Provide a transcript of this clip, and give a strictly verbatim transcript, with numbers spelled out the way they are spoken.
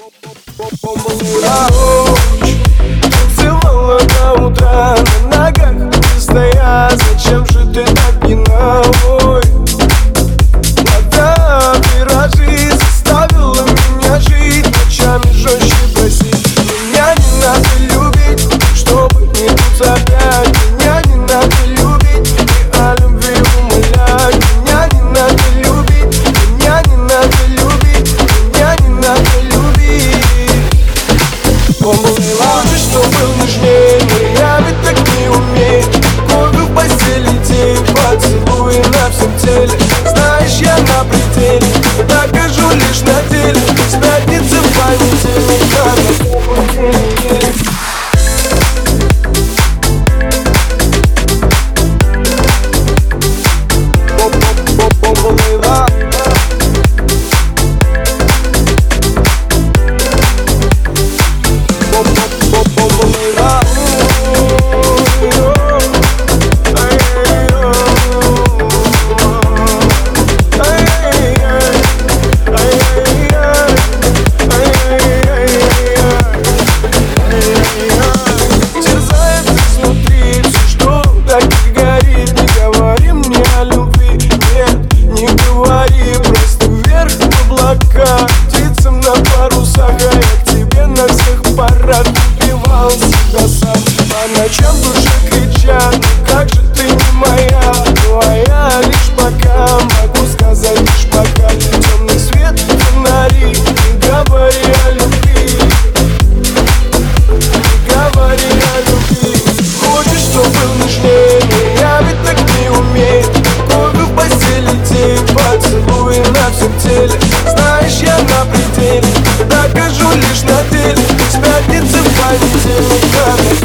Целовала до утра, на ногах ты стоя. Зачем же ты так пьяна? Ой, вода, виражи заставила меня жить ночами жестче просить. Меня не надо любить, чтобы не тут опять. Меня не надо любить и о любви умолять. Меня не надо любить, меня не надо любить, меня не надо любить. Он был и лучше, что был нежнее, но я ведь так не умею. Кофе в постели, день, поцелуй на всем теле. Знаешь, я на пределе, докажу лишь на деле. С пятницы в понедельник, а на самом деле есть. Птицам на парусах, а я к тебе на всех парах убивал себя сам. По ночам в душе кричат: ну как же ты не моя? Ну а я лишь пока могу сказать, лишь пока. Темный свет, фонари, не говори о любви, не говори о любви. Хочешь, чтоб был нежнее, но я ведь так не умею. Кофе в постели, день, поцелуй на всем теле. Знаешь, я на пределе, докажу лишь на деле. С пятницы в понедельник,